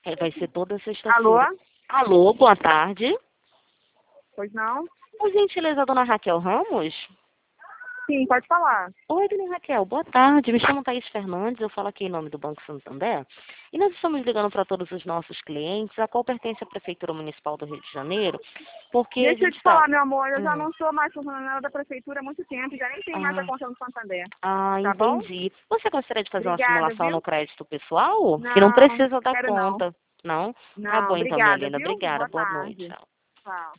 É, vai ser toda Alô? sexta-feira. Alô, boa tarde. Pois não? Por gentileza, dona Raquel Ramos? Sim, pode falar. Oi, dona Raquel, boa tarde. Me chamo Thaís Fernandes, eu falo aqui em nome do Banco Santander. E nós estamos ligando para todos os nossos clientes, a qual pertence à Prefeitura Municipal do Rio de Janeiro, porque a Deixa eu gente te está... falar, meu amor, eu já não sou mais funcionária da prefeitura há muito tempo, já nem tenho mais a Ah, conta no Santander. Tá bom? entendi. Você gostaria de fazer uma Obrigada, simulação viu? no crédito pessoal? Que não Não, precisa dar quero não. conta, não? Tá Não, bom então, minha obrigada, linda. viu? Obrigada. Boa Boa noite. tarde. Tchau. Tchau.